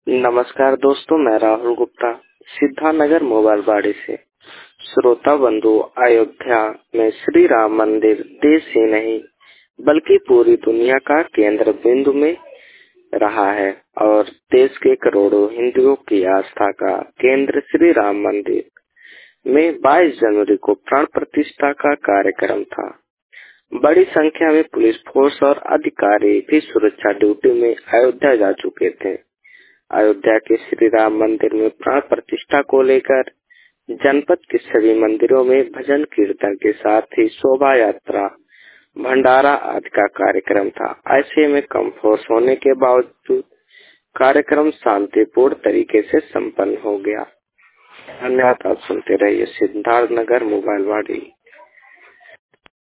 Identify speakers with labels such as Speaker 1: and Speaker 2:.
Speaker 1: नमस्कार दोस्तों, मैं राहुल गुप्ता सिद्धार्थनगर मोबाइल बाड़ी से। श्रोता बंधु, अयोध्या में श्री राम मंदिर देश ही नहीं बल्कि पूरी दुनिया का केंद्र बिंदु में रहा है और देश के करोड़ों हिंदुओं की आस्था का केंद्र श्री राम मंदिर में 22 जनवरी को प्राण प्रतिष्ठा का कार्यक्रम था। बड़ी संख्या में पुलिस फोर्स और अधिकारी भी सुरक्षा ड्यूटी में अयोध्या जा चुके थे। अयोध्या के श्री राम मंदिर में प्राण प्रतिष्ठा को लेकर जनपद के सभी मंदिरों में भजन कीर्तन के साथ ही शोभा यात्रा, भंडारा आदि का कार्यक्रम था। ऐसे में कम फोर्स होने के बावजूद कार्यक्रम शांतिपूर्ण तरीके से संपन्न हो गया। धन्यवाद। आप सुनते रहिए सिद्धार्थनगर मोबाइल वाड़ी।